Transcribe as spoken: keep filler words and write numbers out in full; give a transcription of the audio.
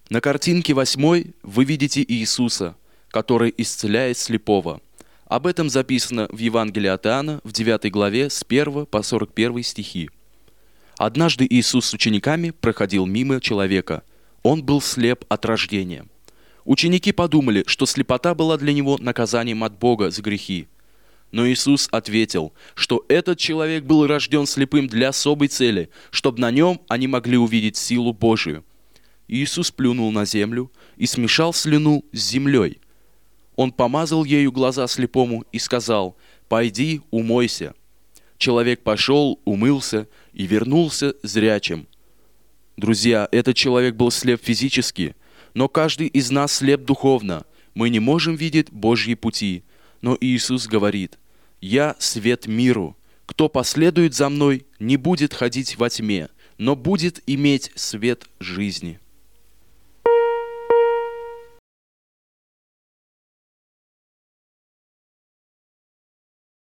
На картинке восьмой вы видите Иисуса, который исцеляет слепого. Об этом записано в Евангелии от Иоанна в девятой главе с первого по сорок первый стихи. Однажды Иисус с учениками проходил мимо человека. Он был слеп от рождения. Ученики подумали, что слепота была для него наказанием от Бога за грехи. Но Иисус ответил, что этот человек был рожден слепым для особой цели, чтобы на нем они могли увидеть силу Божию. Иисус плюнул на землю и смешал слюну с землей. Он помазал ею глаза слепому и сказал: «Пойди, умойся». Человек пошел, умылся и вернулся зрячим. Друзья, этот человек был слеп физически, но каждый из нас слеп духовно. Мы не можем видеть Божьи пути. Но Иисус говорит: «Я свет миру. Кто последует за мной, не будет ходить во тьме, но будет иметь свет жизни».